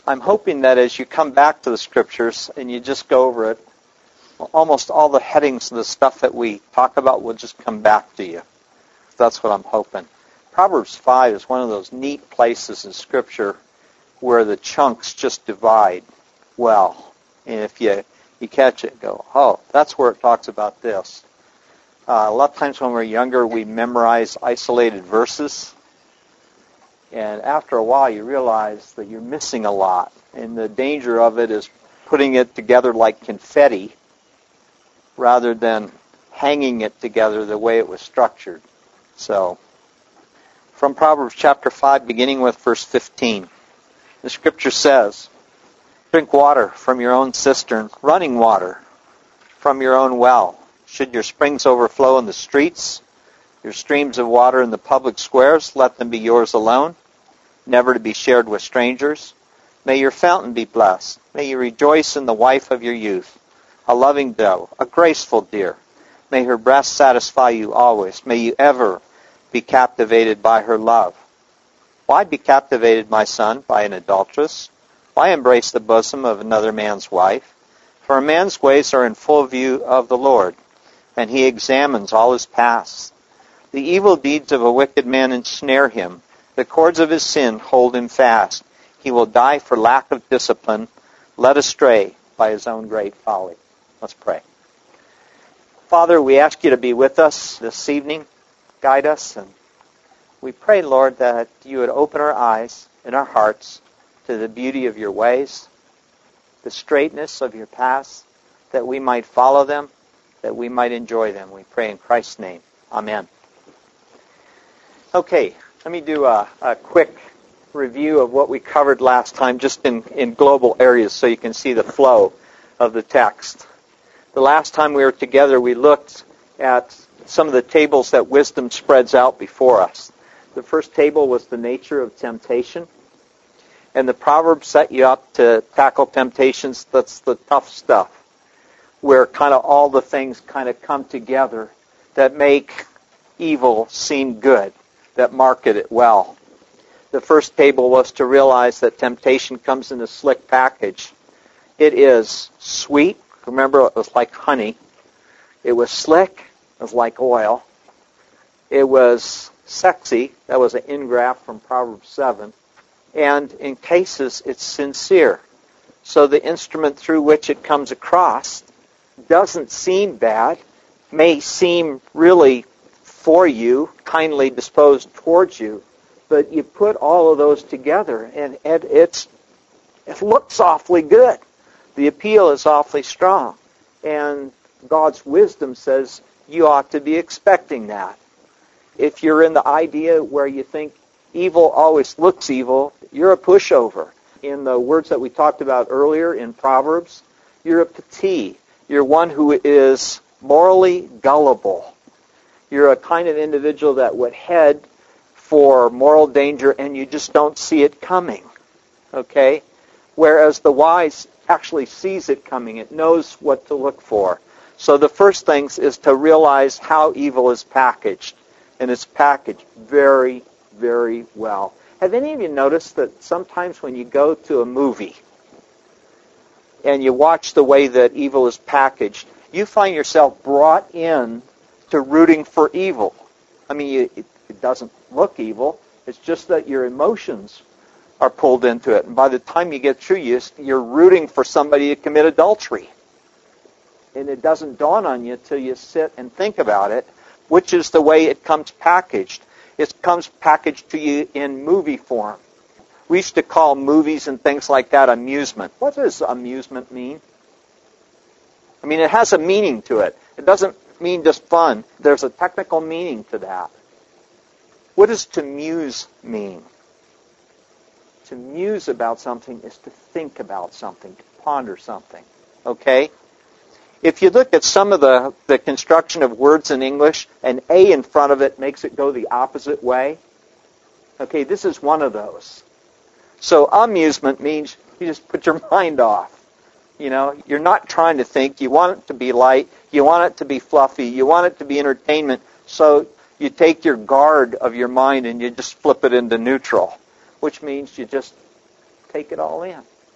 I'm hoping that as you come back to the Scriptures and you just go over it, almost all the headings of the stuff that we talk about will just come back to you. That's what I'm hoping. Proverbs 5 is one of those neat places in Scripture where the chunks just divide well. And if you catch it and go, oh, that's where it talks about this. A lot of times when we're younger, we memorize isolated verses. And after a while, you realize that you're missing a lot. And the danger of it is putting it together like confetti rather than hanging it together the way it was structured. So, from Proverbs chapter 5, beginning with verse 15, the Scripture says, drink water from your own cistern, running water from your own well. Should your springs overflow in the streets, your streams of water in the public squares, let them be yours alone, never to be shared with strangers. May your fountain be blessed. May you rejoice in the wife of your youth, a loving doe, a graceful deer. May her breast satisfy you always. May you ever be captivated by her love. Why be captivated, my son, by an adulteress? Why embrace the bosom of another man's wife? For a man's ways are in full view of the Lord, and he examines all his paths. The evil deeds of a wicked man ensnare him. The cords of his sin hold him fast. He will die for lack of discipline, led astray by his own great folly. Let's pray. Father, we ask you to be with us this evening. Guide us, and we pray, Lord, that you would open our eyes and our hearts to the beauty of your ways, the straightness of your paths, that we might follow them, that we might enjoy them. We pray in Christ's name. Amen. Okay, let me do a quick review of what we covered last time, just in global areas so you can see the flow of the text. The last time we were together, we looked at some of the tables that wisdom spreads out before us. The first table was the nature of temptation. And the Proverbs set you up to tackle temptations. That's the tough stuff, where kind of all the things kind of come together that make evil seem good, that market it well. The first table was to realize that temptation comes in a slick package. It is sweet. Remember, it was like honey. It was slick. It was like oil. It was sexy. That was an in-graft from Proverbs 7. And in cases, it's sincere. So the instrument through which it comes across doesn't seem bad, may seem really for you, kindly disposed towards you, but you put all of those together, and it looks awfully good. The appeal is awfully strong. And God's wisdom says you ought to be expecting that. If you're in the idea where you think evil always looks evil, you're a pushover. In the words that we talked about earlier in Proverbs, you're a petite. You're one who is morally gullible. You're a kind of individual that would head for moral danger and you just don't see it coming. Okay? Whereas the wise actually sees it coming. It knows what to look for. So the first thing is to realize how evil is packaged. And it's packaged very, very well. Have any of you noticed that sometimes when you go to a movie and you watch the way that evil is packaged, you find yourself brought in to rooting for evil? I mean, it doesn't look evil. It's just that your emotions are pulled into it. And by the time you get through, you're rooting for somebody to commit adultery. And it doesn't dawn on you until you sit and think about it, which is the way it comes packaged. It comes packaged to you in movie form. We used to call movies and things like that amusement. What does amusement mean? I mean, it has a meaning to it. It doesn't mean just fun. There's a technical meaning to that. What does to muse mean? To muse about something is to think about something, to ponder something. Okay? If you look at some of the construction of words in English, an A in front of it makes it go the opposite way. Okay, this is one of those. So amusement means you just put your mind off. You know, you're not trying to think. You want it to be light. You want it to be fluffy. You want it to be entertainment. So you take your guard of your mind and you just flip it into neutral, which means you just take it all in.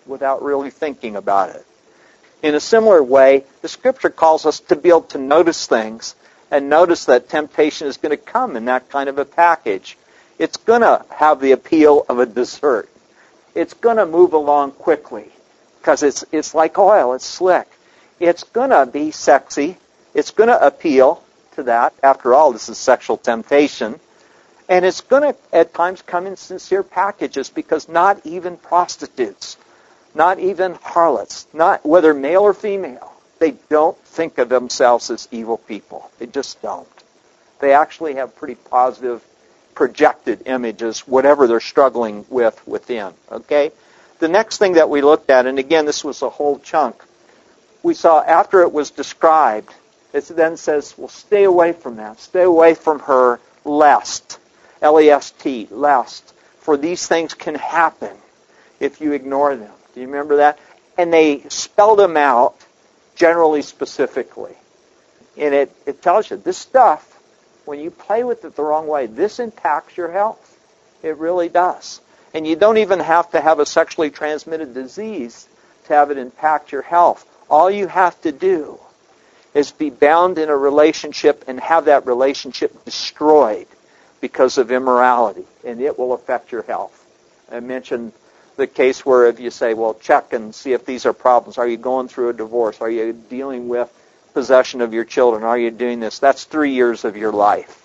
without really thinking about it. In a similar way, the Scripture calls us to be able to notice things and notice that temptation is going to come in that kind of a package. It's going to have the appeal of a dessert. It's going to move along quickly because it's like oil. It's slick. It's going to be sexy. It's going to appeal to that. After all, this is sexual temptation. And it's going to, at times, come in sincere packages because not even prostitutes, not even harlots, not whether male or female, they don't think of themselves as evil people. They just don't. They actually have pretty positive projected images, whatever they're struggling with within. Okay? The next thing that we looked at, and again, this was a whole chunk, we saw after it was described, it then says, well, stay away from that. Stay away from her lest. L-E-S-T, lest. For these things can happen if you ignore them. Do you remember that? And they spelled them out generally, specifically. And it tells you, this stuff, when you play with it the wrong way, this impacts your health. It really does. And you don't even have to have a sexually transmitted disease to have it impact your health. All you have to do is be bound in a relationship and have that relationship destroyed because of immorality, and it will affect your health. I mentioned the case where if you say, well, check and see if these are problems. Are you going through a divorce? Are you dealing with possession of your children? Are you doing this? That's 3 years of your life.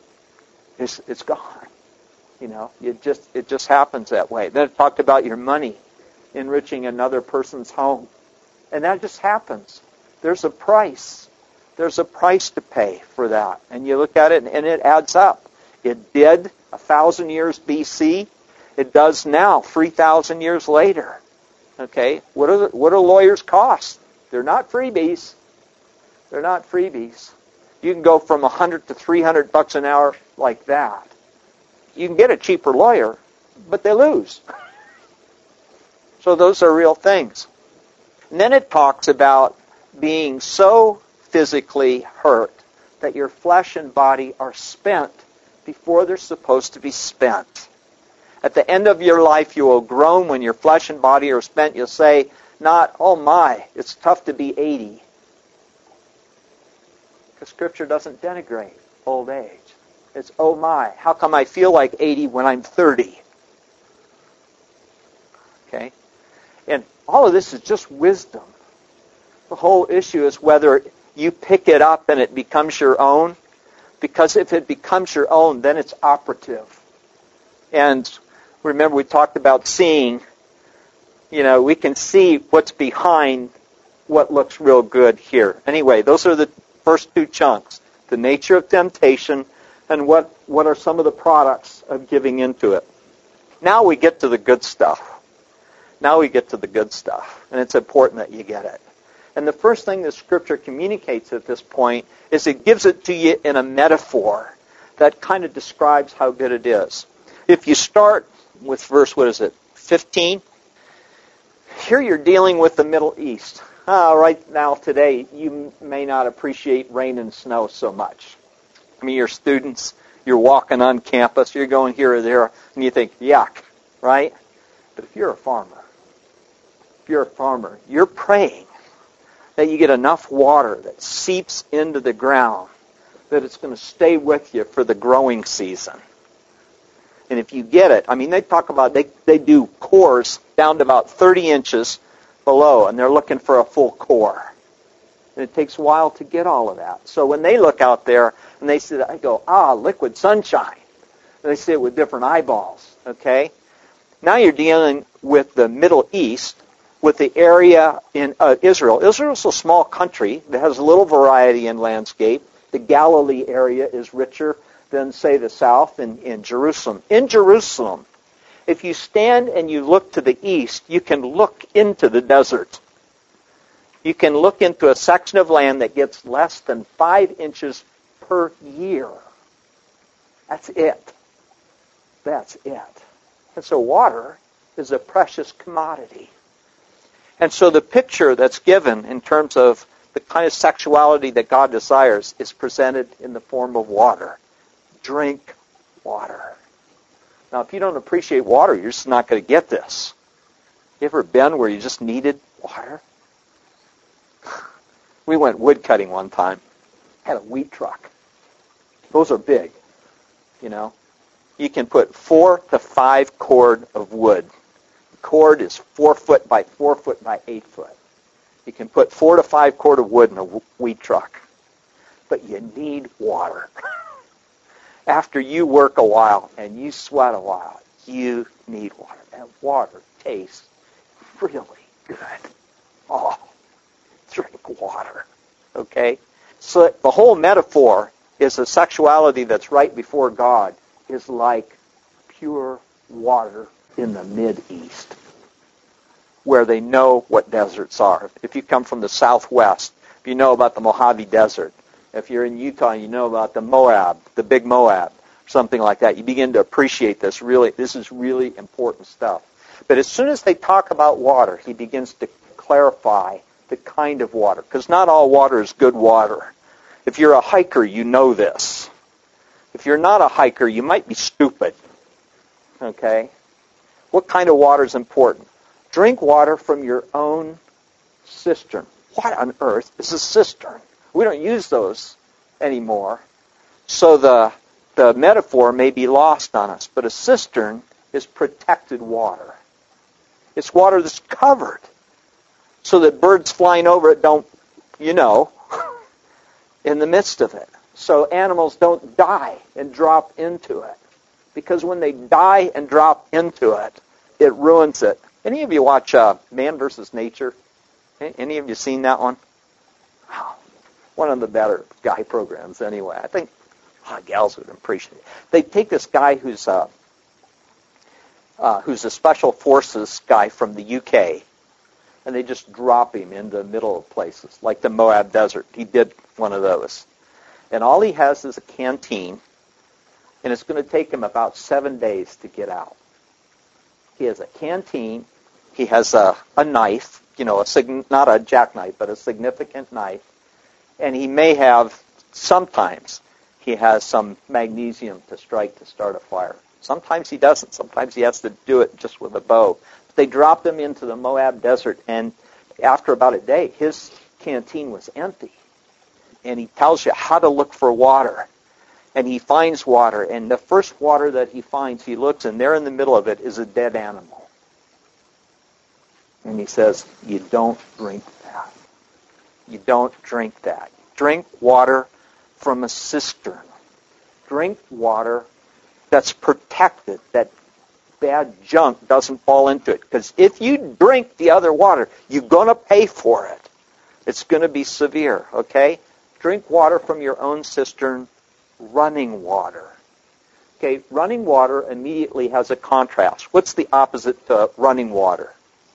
It's gone. You know, it just happens that way. Then it talked about your money enriching another person's home. And that just happens. There's a price. There's a price to pay for that. And you look at it and it adds up. It did 1,000 years BC. It does now 3,000 years later. Okay? What do lawyers cost? They're not freebies. They're not freebies. You can go from $100 to $300 an hour like that. You can get a cheaper lawyer, but they lose. So those are real things. And then it talks about being so physically hurt that your flesh and body are spent before they're supposed to be spent. At the end of your life, you will groan when your flesh and body are spent. You'll say, not, oh my, it's tough to be 80. Because Scripture doesn't denigrate old age. It's, oh my, how come I feel like 80 when I'm 30? Okay? And all of this is just wisdom. The whole issue is whether you pick it up and it becomes your own. Because if it becomes your own, then it's operative. And remember, we talked about seeing. You know, we can see what's behind what looks real good here. Anyway, those are the first two chunks. The nature of temptation and what are some of the products of giving into it. Now we get to the good stuff. Now we get to the good stuff. And it's important that you get it. And the first thing the Scripture communicates at this point is it gives it to you in a metaphor that kind of describes how good it is. If you start with verse, 15? Here you're dealing with the Middle East. Right now, today, you may not appreciate rain and snow so much. I mean, you're students, you're walking on campus, you're going here or there, and you think, yuck, right? But if you're a farmer, you're praying that you get enough water that seeps into the ground that it's going to stay with you for the growing season. And if you get it, I mean, they talk about, they do cores down to about 30 inches below, and they're looking for a full core. And it takes a while to get all of that. So when they look out there, and they see that, I go, liquid sunshine. And they see it with different eyeballs, okay? Now you're dealing with the Middle East, with the area in Israel. Israel's a small country that has a little variety in landscape. The Galilee area is richer than, say, the south in Jerusalem. In Jerusalem, if you stand and you look to the east, you can look into the desert. You can look into a section of land that gets less than 5 inches per year. That's it. That's it. And so water is a precious commodity. And so the picture that's given in terms of the kind of sexuality that God desires is presented in the form of water. Drink water. Now, if you don't appreciate water, you're just not going to get this. You ever been where you just needed water? We went wood cutting one time. Had a wheat truck. Those are big, you know. You can put 4 to 5 cord of wood. The cord is 4 foot by 4 foot by 8 foot. You can put 4 to 5 cord of wood in a wheat truck. But you need water. After you work a while and you sweat a while, you need water. And water tastes really good. Oh, drink water. Okay? So the whole metaphor is a sexuality that's right before God is like pure water in the Mideast, where they know what deserts are. If you come from the Southwest, if you know about the Mojave Desert, if you're in Utah and you know about the Moab, the big Moab, something like that, you begin to appreciate this. Really, this is really important stuff. But as soon as they talk about water, he begins to clarify the kind of water, because not all water is good water. If you're a hiker, you know this. If you're not a hiker, you might be stupid. Okay? What kind of water is important? Drink water from your own cistern. What on earth is a cistern? We don't use those anymore. So the metaphor may be lost on us. But a cistern is protected water. It's water that's covered so that birds flying over it don't, in the midst of it. So animals don't die and drop into it. Because when they die and drop into it, it ruins it. Any of you watch Man vs. Nature? Any of you seen that one? Oh, one of the better guy programs anyway. I think gals would appreciate it. They take this guy who's a special forces guy from the UK, and they just drop him into the middle of places, like the Moab Desert. He did one of those. And all he has is a canteen, and it's going to take him about 7 days to get out. He has a canteen. He has a knife, not a jackknife, but a significant knife. And he may have, sometimes, he has some magnesium to strike to start a fire. Sometimes he doesn't. Sometimes he has to do it just with a bow. They dropped him into the Moab Desert, and after about a day, his canteen was empty. And he tells you how to look for water. And he finds water, and the first water that he finds, he looks, and there in the middle of it is a dead animal. And he says, you don't drink that. You don't drink that. Drink water from a cistern. Drink water that's protected, that bad junk doesn't fall into it. Because if you drink the other water, you're going to pay for it. It's going to be severe, okay? Drink water from your own cistern, running water. Okay, running water immediately has a contrast. What's the opposite to running water?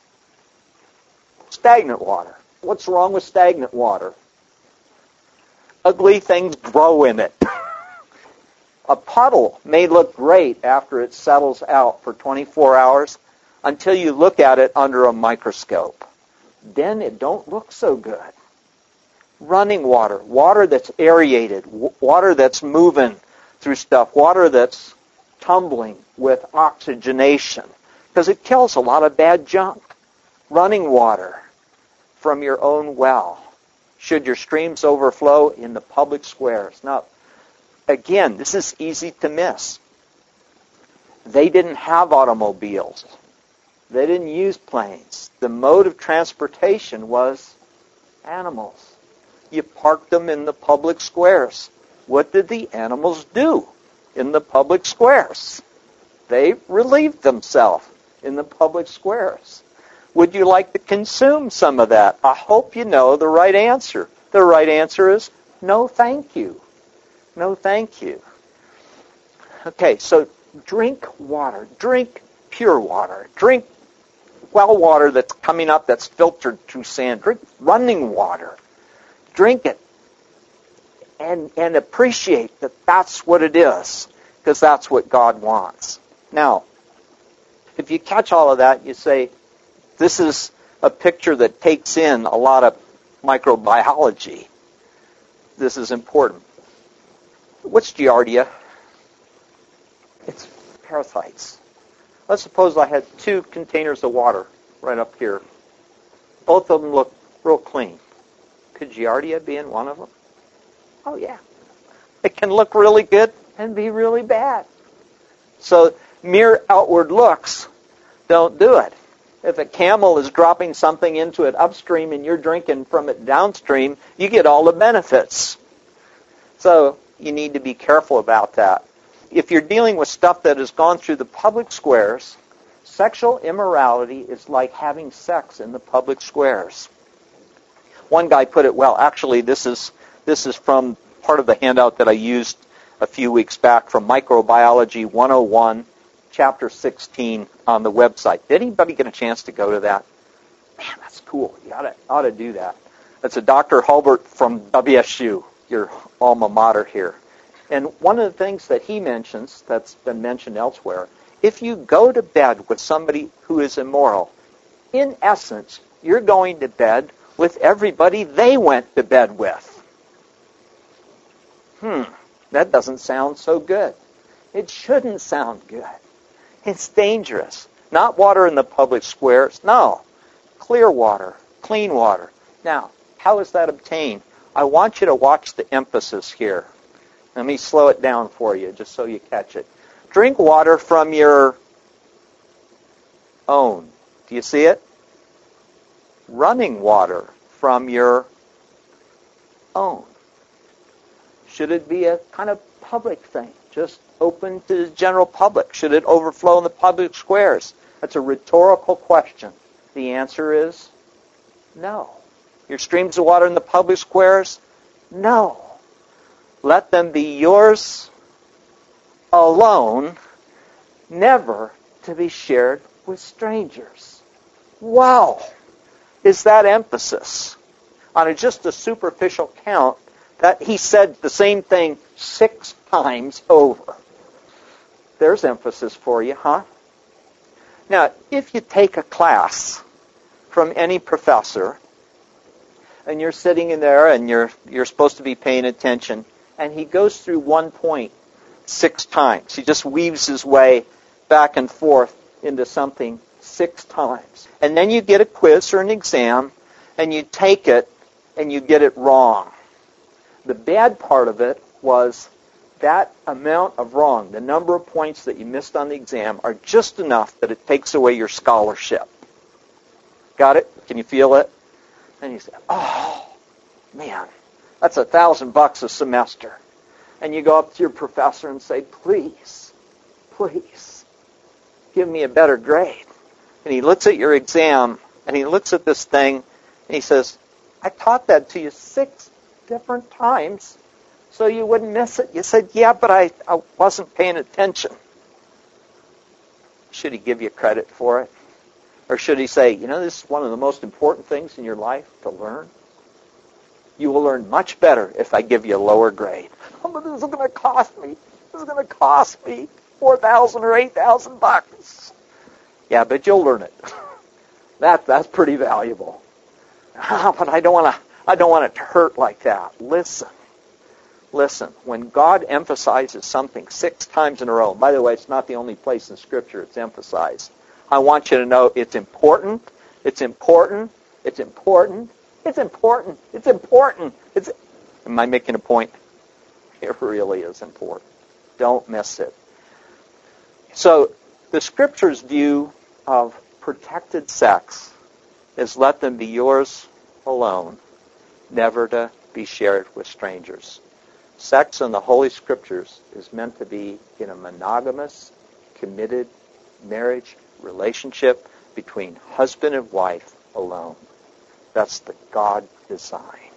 Stagnant water. What's wrong with stagnant water? Ugly things grow in it. A puddle may look great after it settles out for 24 hours until you look at it under a microscope. Then it don't look so good. Running water, water that's aerated, water that's moving through stuff, water that's tumbling with oxygenation, because it kills a lot of bad junk. Running water from your own well. Should your streams overflow in the public squares. Now, again, this is easy to miss. They didn't have automobiles. They didn't use planes. The mode of transportation was animals. You parked them in the public squares. What did the animals do in the public squares? They relieved themselves in the public squares. Would you like to consume some of that? I hope you know the right answer. The right answer is no, thank you. No, thank you. Okay, so drink water. Drink pure water. Drink well water that's coming up that's filtered through sand. Drink running water. Drink it and appreciate that that's what it is, because that's what God wants. Now, if you catch all of that, you say, this is a picture that takes in a lot of microbiology. This is important. What's Giardia? It's parasites. Let's suppose I had 2 containers of water right up here. Both of them look real clean. Could Giardia be in one of them? Oh, yeah. It can look really good and be really bad. So mere outward looks don't do it. If a camel is dropping something into it upstream and you're drinking from it downstream, you get all the benefits. So you need to be careful about that. If you're dealing with stuff that has gone through the public squares, sexual immorality is like having sex in the public squares. One guy put it well. Actually, this is from part of the handout that I used a few weeks back from Microbiology 101, Chapter 16 on the website. Did anybody get a chance to go to that? Man, that's cool. You ought to do that. That's a Dr. Hulbert from WSU, your alma mater here. And one of the things that he mentions, that's been mentioned elsewhere, if you go to bed with somebody who is immoral, in essence, you're going to bed with everybody they went to bed with. That doesn't sound so good. It shouldn't sound good. It's dangerous. Not water in the public squares. No. Clear water. Clean water. Now, how is that obtained? I want you to watch the emphasis here. Let me slow it down for you just so you catch it. Drink water from your own. Do you see it? Running water from your own. Should it be a kind of public thing, just open to the general public? Should it overflow in the public squares? That's a rhetorical question. The answer is no. Your streams of water in the public squares? No. Let them be yours alone, never to be shared with strangers. Wow! Is that emphasis? On just a superficial count, that he said the same thing 6 times over. There's emphasis for you, huh? Now, if you take a class from any professor, and you're sitting in there and you're supposed to be paying attention, and he goes through one point 6 times. He just weaves his way back and forth into something 6 times. And then you get a quiz or an exam, and you take it, and you get it wrong. The bad part of it was that amount of wrong, the number of points that you missed on the exam, are just enough that it takes away your scholarship. Got it? Can you feel it? And you say, oh, man, that's $1,000 a semester. And you go up to your professor and say, please, give me a better grade. And he looks at your exam, and he looks at this thing, and he says, I taught that to you 6 different times so you wouldn't miss it. You said, yeah, but I wasn't paying attention. Should he give you credit for it? Or should he say, this is one of the most important things in your life to learn? You will learn much better if I give you a lower grade. Oh, but this is going to cost me. This is going to cost me $4,000 or $8,000. Yeah, but you'll learn it. That's pretty valuable. But I don't want it to hurt like that. Listen. When God emphasizes something 6 times in a row, by the way, it's not the only place in Scripture it's emphasized. I want you to know it's important. It's important. It's important. It's important. It's important. Am I making a point? It really is important. Don't miss it. So the Scripture's view of protected sex is let them be yours alone, never to be shared with strangers. Sex in the Holy Scriptures is meant to be in a monogamous, committed marriage relationship between husband and wife alone. That's the God design.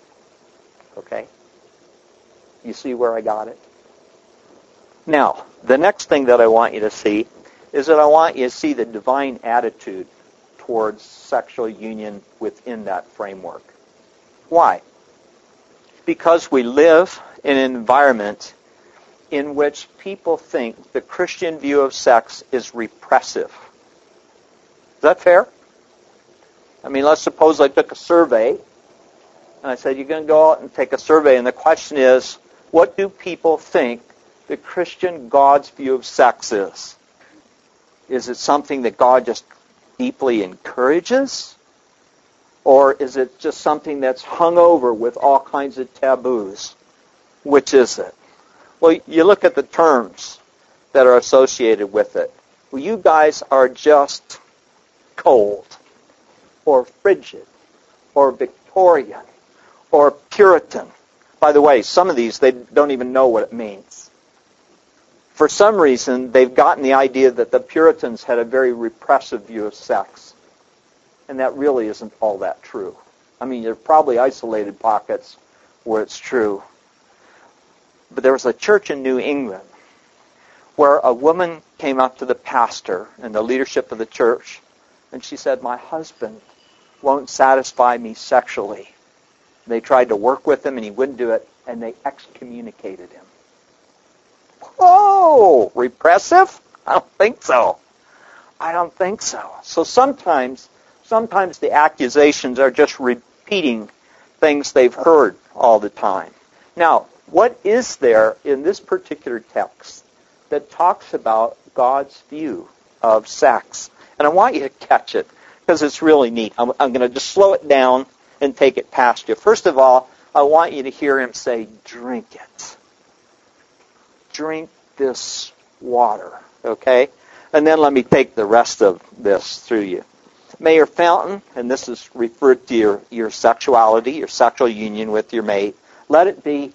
Okay? You see where I got it? Now, the next thing that I want you to see is that I want you to see the divine attitude towards sexual union within that framework. Why? Because we live in an environment in which people think the Christian view of sex is repressive. Is that fair? I mean, let's suppose I took a survey, and I said, you're going to go out and take a survey, and the question is, what do people think the Christian God's view of sex is? Is it something that God just deeply encourages? Or is it just something that's hung over with all kinds of taboos? Which is it? Well, you look at the terms that are associated with it. Well, you guys are just cold, or frigid, or Victorian, or Puritan. By the way, some of these, they don't even know what it means. For some reason, they've gotten the idea that the Puritans had a very repressive view of sex. And that really isn't all that true. I mean, there's probably isolated pockets where it's true. But there was a church in New England where a woman came up to the pastor and the leadership of the church, and she said, "My husband won't satisfy me sexually." They tried to work with him, and he wouldn't do it, and they excommunicated him. Oh, repressive? I don't think so. I don't think so. So sometimes the accusations are just repeating things they've heard all the time. Now, what is there in this particular text that talks about God's view of sex? And I want you to catch it because it's really neat. I'm going to just slow it down and take it past you. First of all, I want you to hear him say, "Drink it. Drink this water." Okay? And then let me take the rest of this through you. May your fountain, and this is referred to your sexuality, your sexual union with your mate, let it be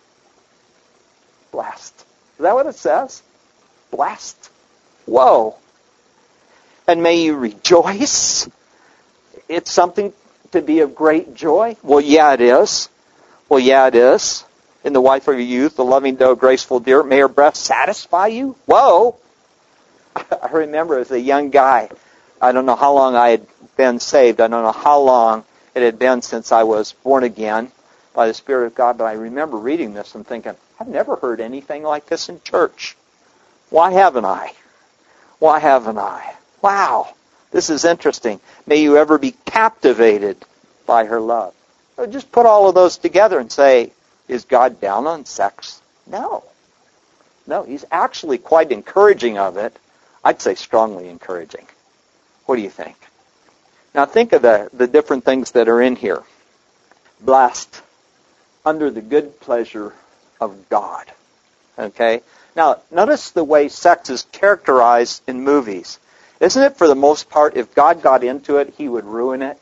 blessed. Is that what it says? Blessed. Whoa. And may you rejoice. It's something to be of great joy. Well, yeah, it is. Well, yeah, it is. In the wife of your youth, the loving doe, graceful deer, may her breast satisfy you. Whoa. I remember as a young guy, I don't know how long I had been saved. I don't know how long it had been since I was born again by the Spirit of God, but I remember reading this and thinking, I've never heard anything like this in church. Why haven't I? Why haven't I? Wow, this is interesting. May you ever be captivated by her love. So just put all of those together and say, is God down on sex? No. No, he's actually quite encouraging of it. I'd say strongly encouraging. What do you think? Now think of the different things that are in here. Blessed under the good pleasure of God. Okay? Now, notice the way sex is characterized in movies. Isn't it, for the most part, if God got into it, he would ruin it?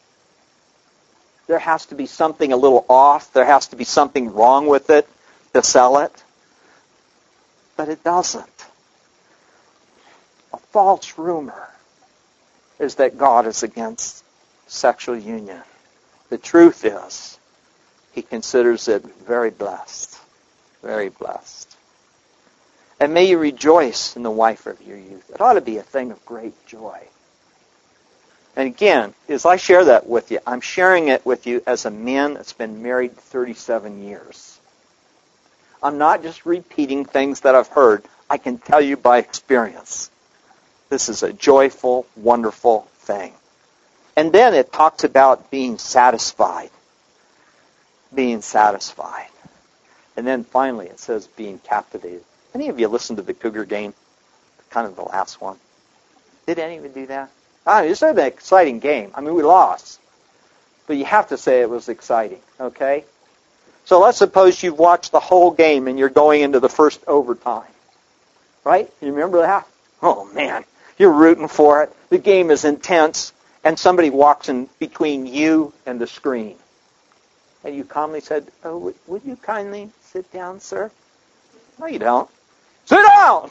There has to be something a little off. There has to be something wrong with it to sell it. But it doesn't. A false rumor is that God is against sexual union. The truth is, he considers it very blessed. Very blessed. And may you rejoice in the wife of your youth. It ought to be a thing of great joy. And again, as I share that with you, I'm sharing it with you as a man that's been married 37 years. I'm not just repeating things that I've heard. I can tell you by experience. This is a joyful, wonderful thing. And then it talks about being satisfied. Being satisfied. And then finally it says being captivated. Any of you listen to the Cougar game? Kind of the last one. Did any of you do that? It's an exciting game. I mean, we lost. But you have to say it was exciting, okay? So let's suppose you've watched the whole game and you're going into the first overtime. Right? You remember that? Oh, man. You're rooting for it. The game is intense. And somebody walks in between you and the screen. And you calmly said, "Oh, would you kindly sit down, sir?" No, you don't. Sit down!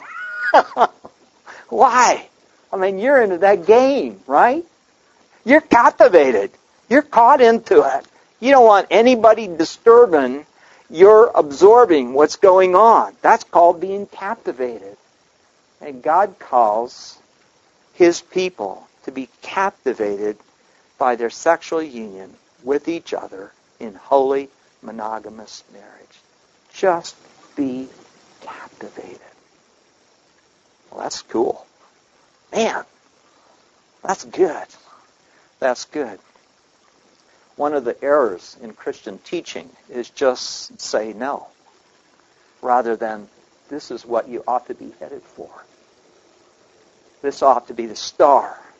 Why? I mean, you're into that game, right? You're captivated. You're caught into it. You don't want anybody disturbing. You're absorbing what's going on. That's called being captivated. And God calls his people to be captivated by their sexual union with each other in holy, monogamous marriage. Just be captivated. Well, that's cool. Man, that's good. That's good. One of the errors in Christian teaching is just say no, rather than this is what you ought to be headed for. This ought to be the star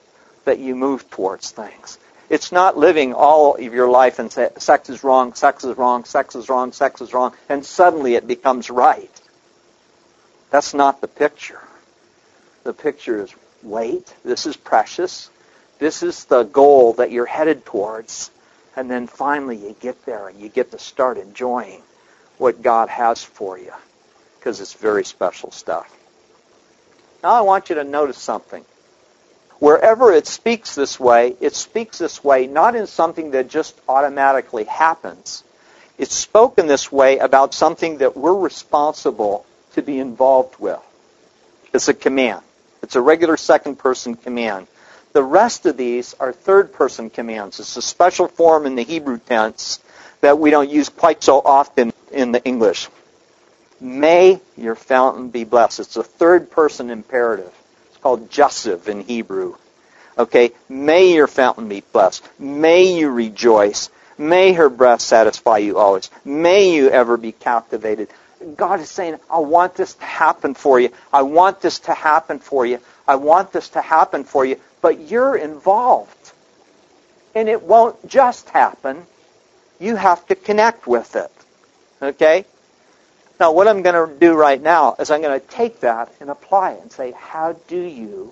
that you move towards things. It's not living all of your life and say, sex is wrong, sex is wrong, sex is wrong, sex is wrong, and suddenly it becomes right. That's not the picture. The picture is, wait, this is precious. This is the goal that you're headed towards. And then finally you get there and you get to start enjoying what God has for you, because it's very special stuff. Now I want you to notice something. Wherever it speaks this way not in something that just automatically happens. It's spoken this way about something that we're responsible to be involved with. It's a command. It's a regular second-person command. The rest of these are third-person commands. It's a special form in the Hebrew tense that we don't use quite so often in the English. May your fountain be blessed. It's a third-person imperative. It's called Jasiv in Hebrew. Okay, may your fountain be blessed. May you rejoice. May her breast satisfy you always. May you ever be captivated. God is saying, I want this to happen for you. I want this to happen for you. I want this to happen for you. But you're involved. And it won't just happen. You have to connect with it. Okay? Now, what I'm going to do right now is I'm going to take that and apply it and say, how do you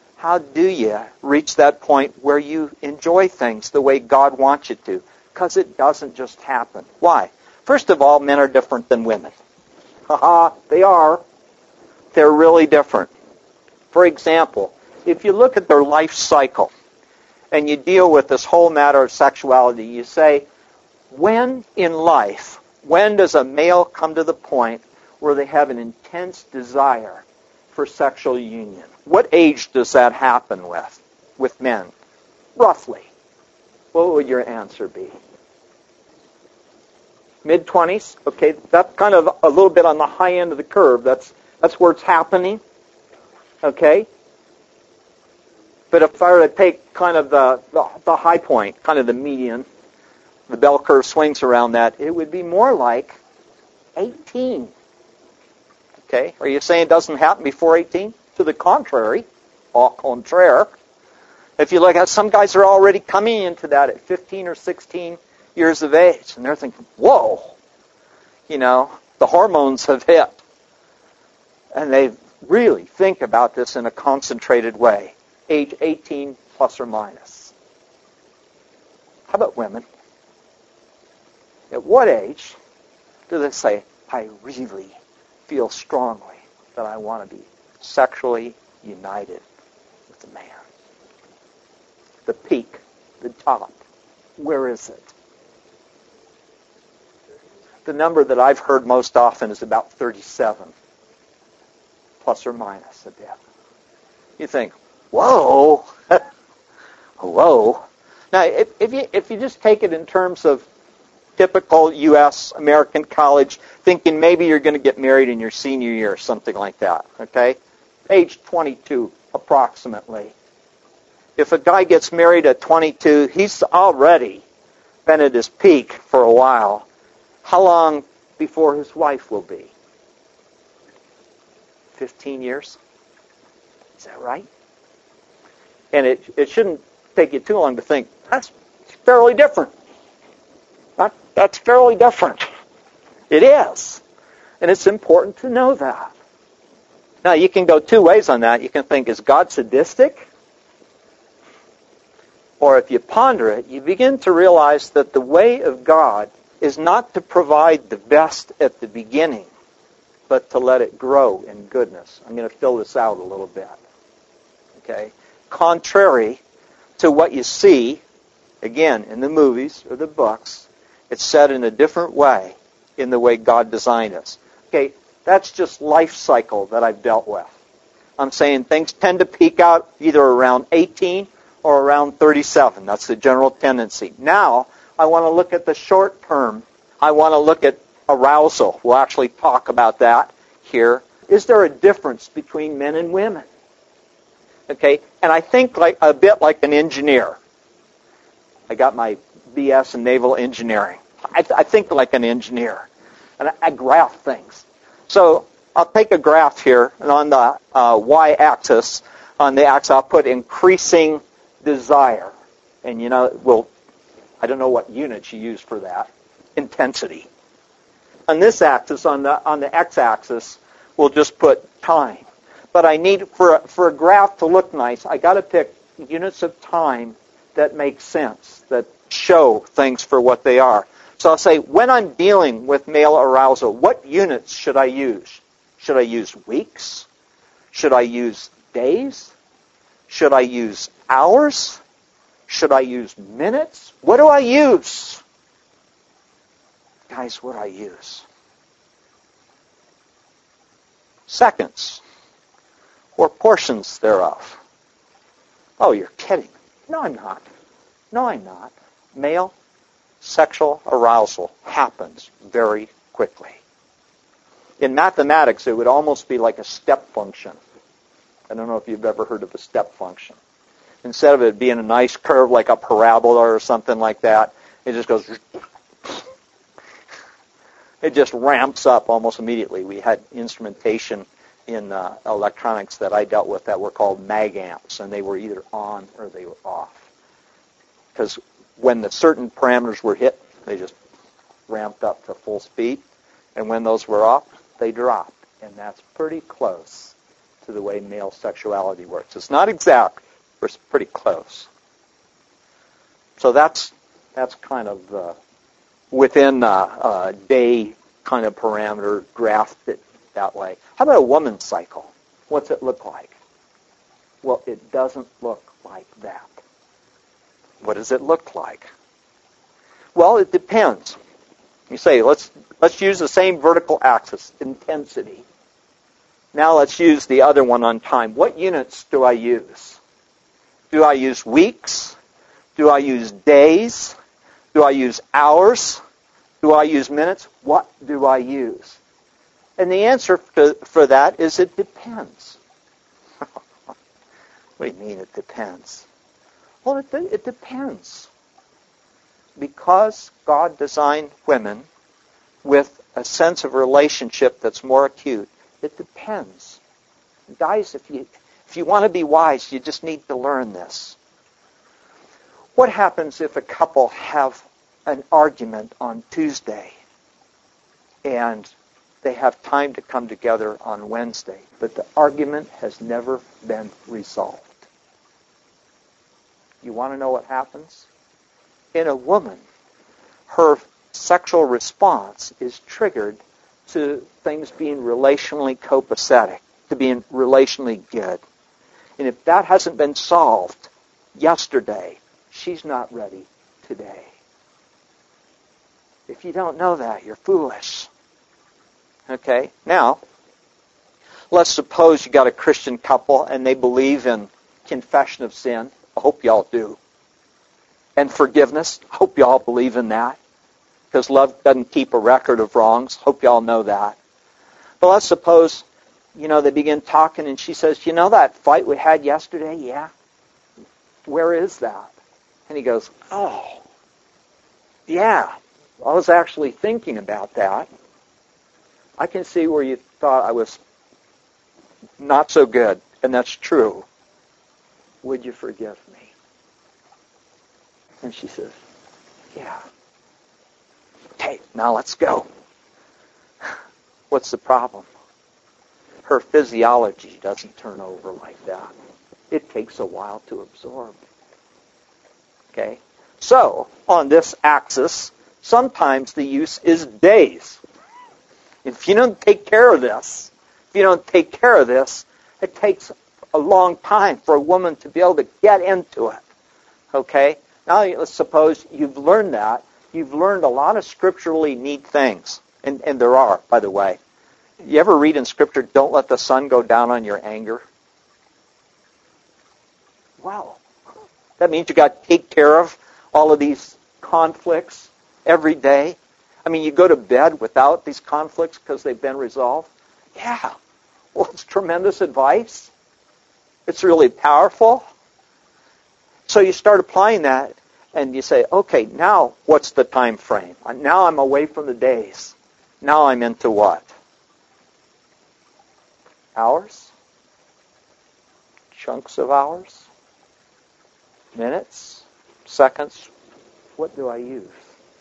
reach that point where you enjoy things the way God wants you to? Because it doesn't just happen. Why? First of all, men are different than women. They are. They're really different. For example, if you look at their life cycle and you deal with this whole matter of sexuality, you say, when in life, when does a male come to the point where they have an intense desire for sexual union? What age does that happen with men? Roughly. What would your answer be? Mid-20s? Okay, that's kind of a little bit on the high end of the curve. That's where it's happening. Okay? But if I were to take kind of the high point, kind of the median, the bell curve swings around that, it would be more like 18. Okay? Are you saying it doesn't happen before 18? To the contrary, au contraire. If you look at some guys are already coming into that at 15 or 16 years of age, and they're thinking, whoa, the hormones have hit. And they really think about this in a concentrated way. Age 18 plus or minus. How about women? At what age do they say, I really feel strongly that I want to be sexually united with a man? The peak, the top, where is it? The number that I've heard most often is about 37, plus or minus a bit. You think, whoa, whoa. Now, if you just take it in terms of typical U.S. American college, thinking maybe you're going to get married in your senior year or something like that, okay? Age 22, approximately. If a guy gets married at 22, he's already been at his peak for a while. How long before his wife will be? 15 years? Is that right? And it shouldn't take you too long to think, that's fairly different. That's fairly different. It is. And it's important to know that. Now, you can go two ways on that. You can think, is God sadistic? Or if you ponder it, you begin to realize that the way of God is not to provide the best at the beginning, but to let it grow in goodness. I'm going to fill this out a little bit. Okay? Contrary to what you see, again, in the movies or the books, it's said in a different way in the way God designed us. Okay, that's just life cycle that I've dealt with. I'm saying things tend to peak out either around 18 or around 37. That's the general tendency. Now, I want to look at the short term. I want to look at arousal. We'll actually talk about that here. Is there a difference between men and women? Okay, and I think like a bit like an engineer. I got my BS in naval engineering. I think like an engineer, and I graph things. So I'll take a graph here, and on the y-axis, on the axis, I'll put increasing desire. And I don't know what units you use for that. Intensity. On this axis, on the x-axis, we'll just put time. But I need, for a graph to look nice, I got to pick units of time that make sense, that show things for what they are. So I'll say, when I'm dealing with male arousal, what units should I use? Should I use weeks? Should I use days? Should I use hours? Should I use minutes? What do I use? Guys, what do I use? Seconds, or portions thereof. Oh, you're kidding. No, I'm not. No, I'm not. Male sexual arousal happens very quickly. In mathematics, it would almost be like a step function. I don't know if you've ever heard of a step function. Instead of it being a nice curve like a parabola or something like that, it just goes... It just ramps up almost immediately. We had instrumentation in electronics that I dealt with that were called mag amps, and they were either on or they were off. Because when the certain parameters were hit, they just ramped up to full speed, and when those were off, they dropped. And that's pretty close to the way male sexuality works. It's not exact, but it's pretty close. So that's kind of within a day kind of parameter, graphed it that way. How about a woman's cycle? What's it look like? Well, it doesn't look like that. What does it look like? Well, it depends. You say, let's use the same vertical axis, intensity. Now let's use the other one on time. What units do I use? Do I use weeks? Do I use days? Do I use hours? Do I use minutes? What do I use? And the answer for that is it depends. What do you mean it depends? Well, it depends. Because God designed women with a sense of relationship that's more acute, it depends. Guys, if you want to be wise, you just need to learn this. What happens if a couple have an argument on Tuesday and they have time to come together on Wednesday, but the argument has never been resolved? You want to know what happens? In a woman, her sexual response is triggered to things being relationally copacetic, to being relationally good. And if that hasn't been solved yesterday, she's not ready today. If you don't know that, you're foolish. Okay? Now, let's suppose you got a Christian couple and they believe in confession of sin. I hope y'all do. And forgiveness. I hope y'all believe in that. Because love doesn't keep a record of wrongs. Hope y'all know that. But let's suppose, they begin talking and she says, that fight we had yesterday? Yeah. Where is that? And he goes, oh, yeah. I was actually thinking about that. I can see where you thought I was not so good, and that's true. Would you forgive me? And she says, yeah. Okay, now let's go. What's the problem? Her physiology doesn't turn over like that. It takes a while to absorb. Okay? So, on this axis, sometimes the use is days. If you don't take care of this, it takes a long time for a woman to be able to get into it. Okay? Now let's suppose you've learned that. You've learned a lot of scripturally neat things. And there are, by the way. You ever read in Scripture, don't let the sun go down on your anger? Wow. That means you got to take care of all of these conflicts every day. I mean, you go to bed without these conflicts because they've been resolved. Yeah. Well, it's tremendous advice. It's really powerful. So you start applying that, and you say, okay, now what's the time frame? Now I'm away from the days. Now I'm into what? Hours? Chunks of hours? minutes, seconds, what do I use?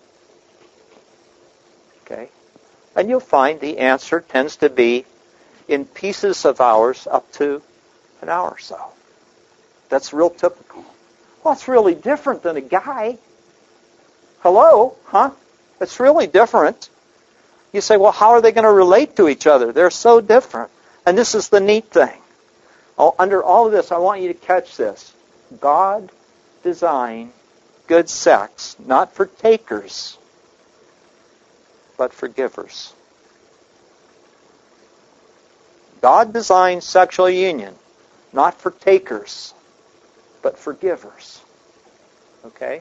Okay? And you'll find the answer tends to be in pieces of hours up to an hour or so. That's real typical. Well, it's really different than a guy. Hello? Huh? It's really different. You say, well, how are they going to relate to each other? They're so different. And this is the neat thing. Under all of this, I want you to catch this. God designed good sex not for takers, but for givers. God designed sexual union not for takers, but for givers. Okay?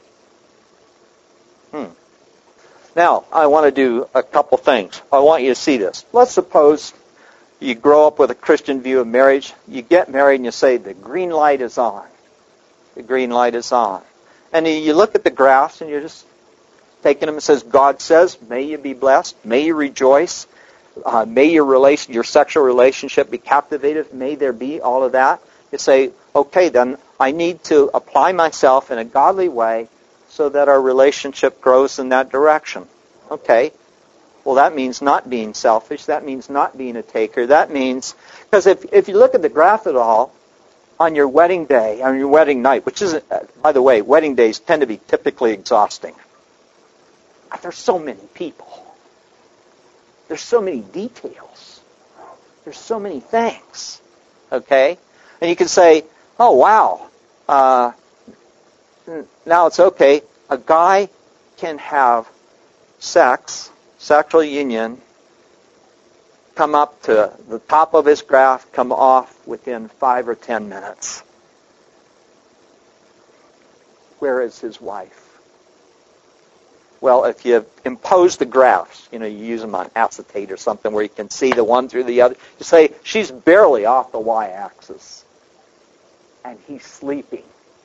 Now, I want to do a couple things. I want you to see this. Let's suppose you grow up with a Christian view of marriage. You get married and you say, the green light is on. The green light is on. And you look at the graphs and you're just taking them and says, God says, may you be blessed, may you rejoice, may your sexual relationship be captivated, may there be all of that. You say, okay, then I need to apply myself in a godly way so that our relationship grows in that direction. Okay. Well, that means not being selfish. That means not being a taker. That means, because if you look at the graph at all, on your wedding day, on your wedding night, which isn't, by the way, wedding days tend to be typically exhausting. There's so many people. There's so many details. There's so many things. Okay? And you can say, oh, wow. Now it's okay. A guy can have sexual union, come up to the top of his graph, come off within 5 or 10 minutes. Where is his wife? Well, if you impose the graphs, you use them on acetate or something where you can see the one through the other, you say, she's barely off the y-axis. And he's sleeping.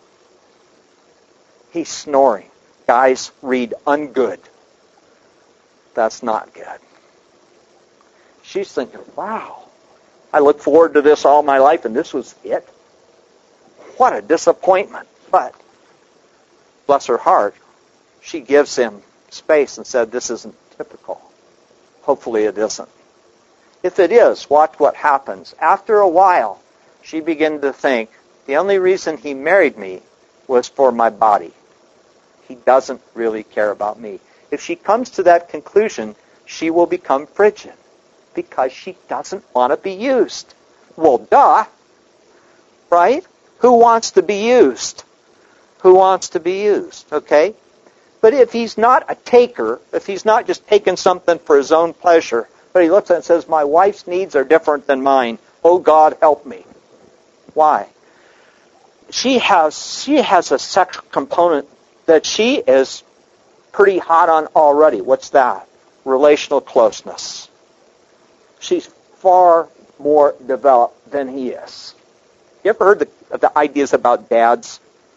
He's snoring. Guys, read ungood. That's not good. She's thinking, wow, I look forward to this all my life, and this was it? What a disappointment. But, bless her heart, she gives him space and said, this isn't typical. Hopefully it isn't. If it is, watch what happens. After a while, she began to think, the only reason he married me was for my body. He doesn't really care about me. If she comes to that conclusion, she will become frigid because she doesn't want to be used. Well, duh. Right? Who wants to be used? Who wants to be used? Okay? But if he's not a taker, if he's not just taking something for his own pleasure, but he looks at it and says, my wife's needs are different than mine. Oh, God, help me. Why? She has a sex component that she is pretty hot on already. What's that? Relational closeness. She's far more developed than he is. You ever heard the ideas about dads?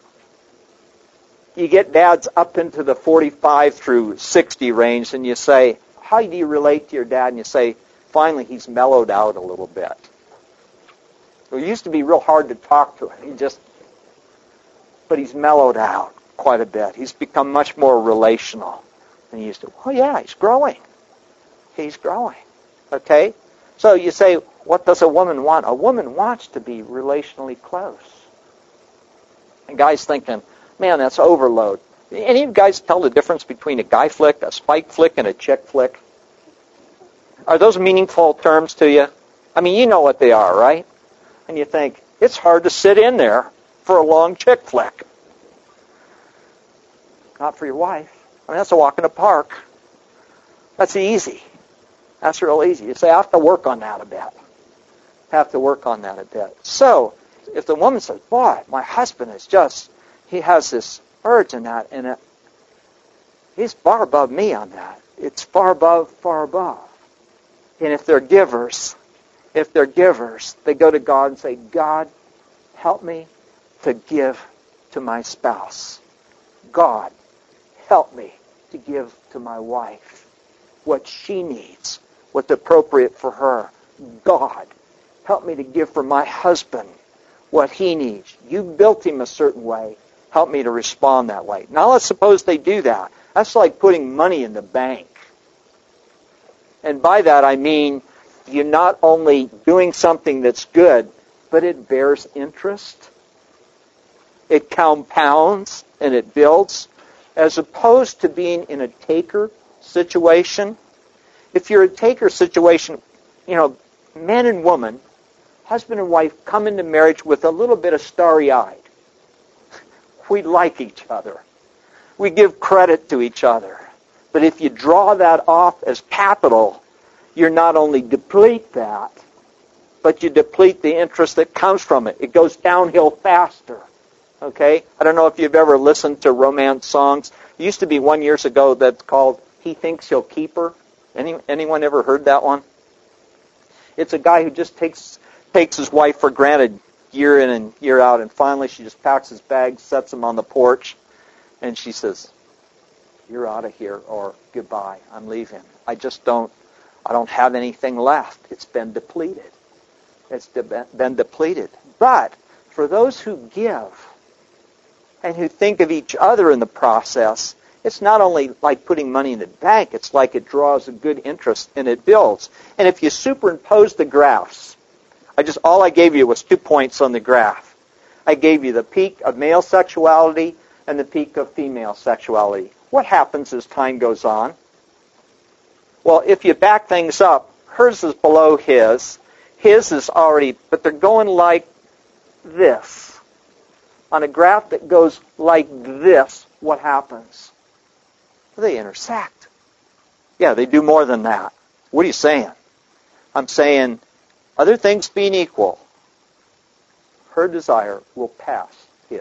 You get dads up into the 45 through 60 range, and you say, how do you relate to your dad? And you say, finally, he's mellowed out a little bit. It used to be real hard to talk to him. But he's mellowed out quite a bit. He's become much more relational than he used to. Oh, yeah, he's growing. He's growing. Okay? So you say, what does a woman want? A woman wants to be relationally close. And guys thinking, man, that's overload. Any of you guys tell the difference between a guy flick, a spike flick, and a chick flick? Are those meaningful terms to you? I mean, you know what they are, right? And you think, it's hard to sit in there for a long chick flick. Not for your wife. I mean, that's a walk in the park. That's easy. That's real easy. You say, I have to work on that a bit. Have to work on that a bit. So, if the woman says, boy, my husband is just, he has this urge in that, and he's far above me on that. It's far above, far above. And if they're givers, they go to God and say, God, help me to give to my spouse. God, help me to give to my wife what she needs, what's appropriate for her. God, help me to give for my husband what he needs. You built him a certain way. help me to respond that way. Now let's suppose they do that. That's like putting money in the bank. And by that I mean you're not only doing something that's good, but it bears interest. It compounds and it builds, as opposed to being in a taker situation. If you're a taker situation, man and woman, husband and wife come into marriage with a little bit of starry-eyed. We like each other. We give credit to each other. But if you draw that off as capital, you not only deplete that, but you deplete the interest that comes from it. It goes downhill faster. Okay? I don't know if you've ever listened to romance songs. There used to be one years ago that's called He Thinks He'll Keep Her. Anyone ever heard that one? It's a guy who just takes his wife for granted year in and year out, and finally she just packs his bags, sets him on the porch, and she says, "You're out of here," or "Goodbye, I'm leaving. I don't have anything left. It's been depleted. It's been depleted." But for those who give and who think of each other in the process, it's not only like putting money in the bank, it's like it draws a good interest and it builds. And if you superimpose the graphs, all I gave you was 2 points on the graph. I gave you the peak of male sexuality and the peak of female sexuality. What happens as time goes on? Well, if you back things up, hers is below his. His is already, but they're going like this. On a graph that goes like this, what happens? They intersect. Yeah, they do more than that. What are you saying? I'm saying, other things being equal, her desire will pass his.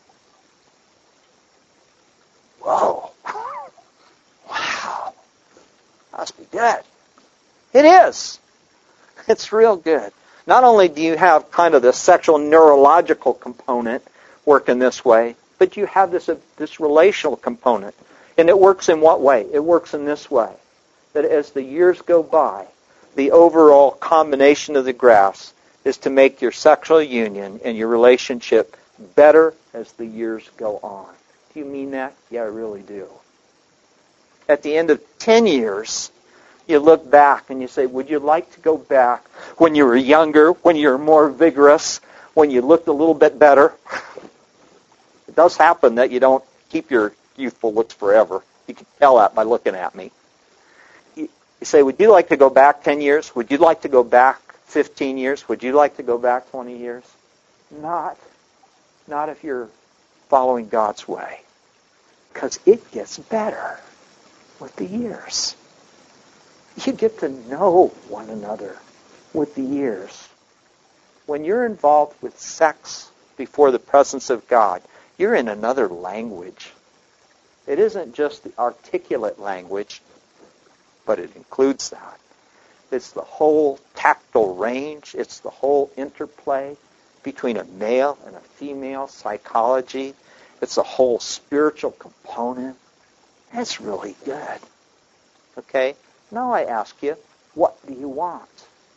Whoa. Wow. Must be good. It is. It's real good. Not only do you have kind of the sexual neurological component working this way, but you have this relational component. And it works in what way? It works in this way. That as the years go by, the overall combination of the graphs is to make your sexual union and your relationship better as the years go on. Do you mean that? Yeah, I really do. At the end of 10 years, you look back and you say, would you like to go back when you were younger, when you were more vigorous, when you looked a little bit better? It does happen that you don't keep your youthful looks forever. You can tell that by looking at me. You say, would you like to go back 10 years? Would you like to go back 15 years? Would you like to go back 20 years? Not if you're following God's way. Because it gets better with the years. You get to know one another with the years. When you're involved with sex before the presence of God, you're in another language. It isn't just the articulate language, but it includes that. It's the whole tactile range. It's the whole interplay between a male and a female psychology. It's a whole spiritual component. It's really good. Okay? Now I ask you, what do you want?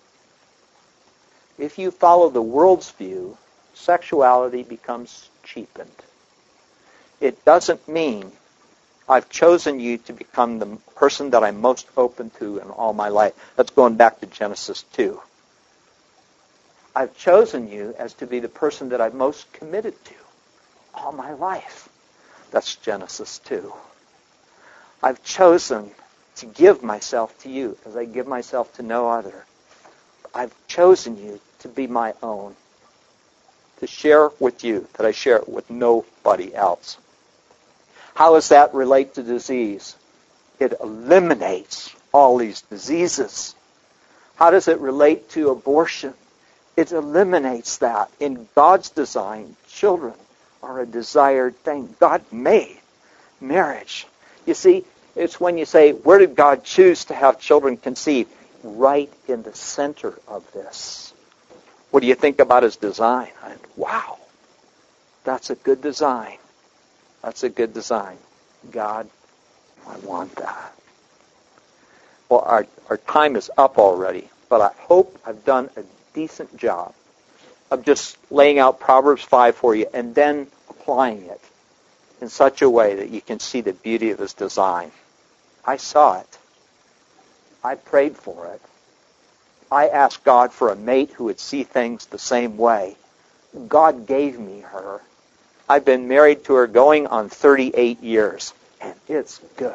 If you follow the world's view, sexuality becomes cheapened. It doesn't mean I've chosen you to become the person that I'm most open to in all my life. That's going back to Genesis 2. I've chosen you as to be the person that I'm most committed to all my life. That's Genesis 2. I've chosen to give myself to you as I give myself to no other. I've chosen you to be my own, to share with you that I share it with nobody else. How does that relate to disease? It eliminates all these diseases. How does it relate to abortion? It eliminates that. In God's design, children are a desired thing. God made marriage. You see, it's when you say, where did God choose to have children conceived? Right in the center of this. What do you think about his design? Wow, that's a good design. That's a good design. God, I want that. Well, our time is up already, but I hope I've done a decent job of just laying out Proverbs 5 for you and then applying it. in such a way that you can see the beauty of his design. I saw it. I prayed for it. I asked God for a mate who would see things the same way. God gave me her. I've been married to her going on 38 years, and it's good.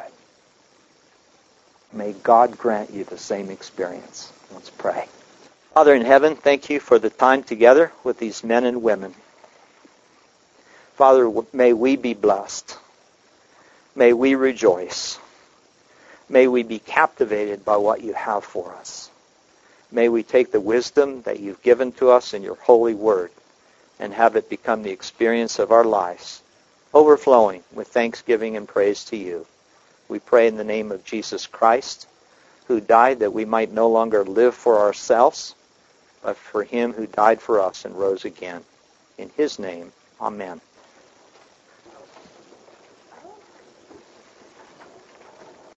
May God grant you the same experience. Let's pray. Father in heaven, thank you for the time together with these men and women. Father, may we be blessed. May we rejoice. May we be captivated by what you have for us. May we take the wisdom that you've given to us in your holy word and have it become the experience of our lives, overflowing with thanksgiving and praise to you. We pray in the name of Jesus Christ, who died that we might no longer live for ourselves, but for him who died for us and rose again. In his name, amen.